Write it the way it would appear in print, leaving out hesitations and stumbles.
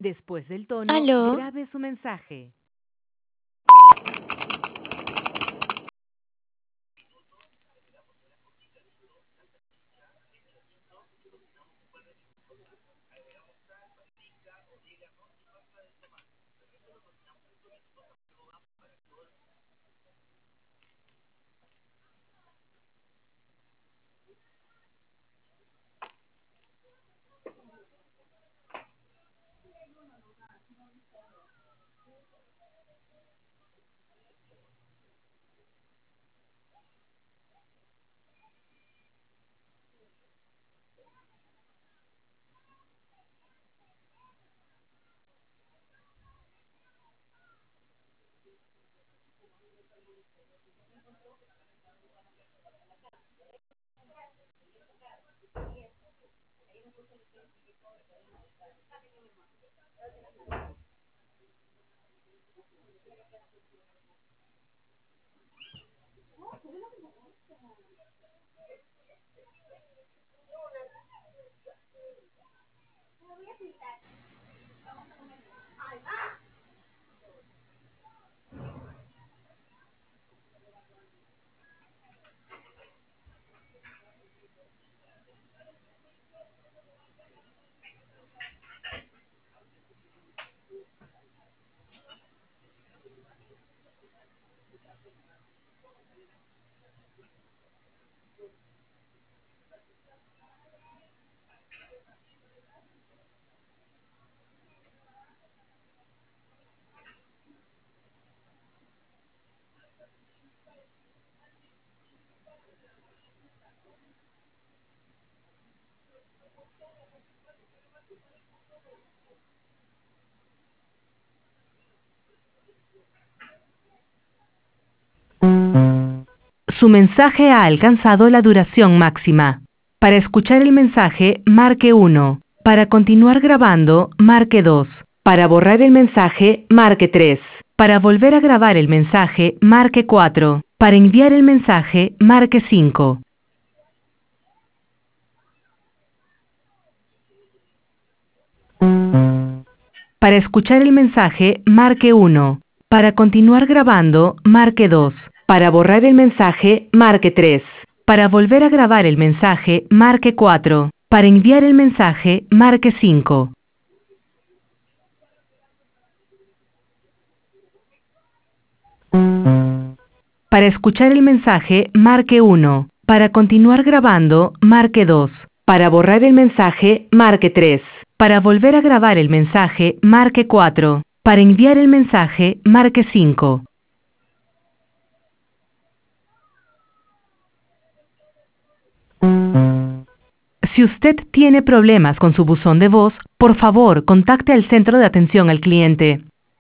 Después del tono, ¿Aló? grabe su mensaje. Su mensaje ha alcanzado la duración máxima. Para escuchar el mensaje, marque 1. Para continuar grabando, marque 2. Para borrar el mensaje, marque 3. Para volver a grabar el mensaje, marque 4. Para enviar el mensaje, marque 5. Para escuchar el mensaje, marque 1. Para continuar grabando, marque 2. Para borrar el mensaje, marque 3. Para volver a grabar el mensaje, marque 4. Para enviar el mensaje, marque 5. Para escuchar el mensaje, marque 1. Para continuar grabando, marque 2. Para borrar el mensaje, marque 3. Para volver a grabar el mensaje, marque 4. Para enviar el mensaje, marque 5. Si usted tiene problemas con su buzón de voz, por favor, contacte al centro de atención al cliente.